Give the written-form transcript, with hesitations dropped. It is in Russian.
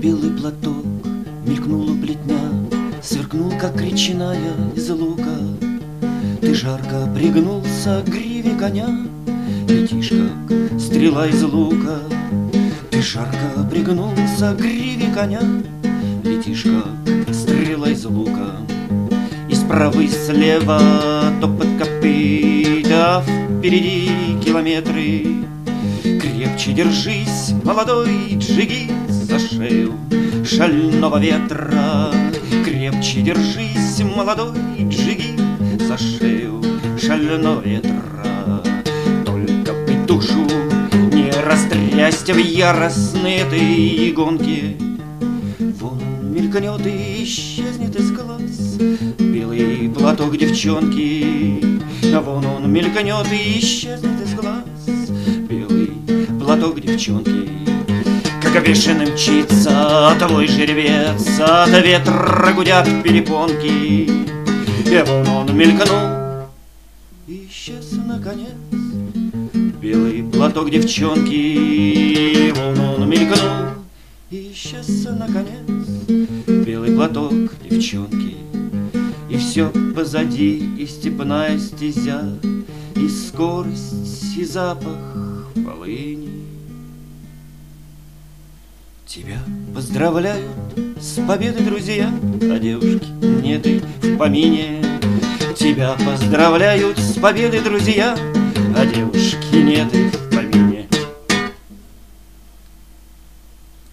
белый платок, мелькнула плетня, сверкнул, как речная из лука. Ты жарко пригнулся к гриве коня, летишь, как стрела из лука. Ты жарко пригнулся к гриве коня, летишь, как стрела из лука. И справа и слева топот копыт, а впереди километры. Крепче держись, молодой джигит, за шею шального ветра. Крепче держись, молодой джигит, за шею шального ветра. Только бы душу не растрясть в яростной этой гонке. Вон мелькнет и исчезнет из глаз белый платок девчонки. Вон он мелькнет и исчезнет из глаз белый платок девчонки. Как бешеный мчится твой жеребец, от ветра гудят перепонки. И вон он мелькнул и исчез наконец белый платок девчонки. Вон он мелькнул и исчез наконец белый платок девчонки. И все позади, и степная стезя, и скорость, и запах полыни. Тебя поздравляют с победой, друзья, а девушки нет и в помине. Тебя поздравляют с победой, друзья, а девушки нет и в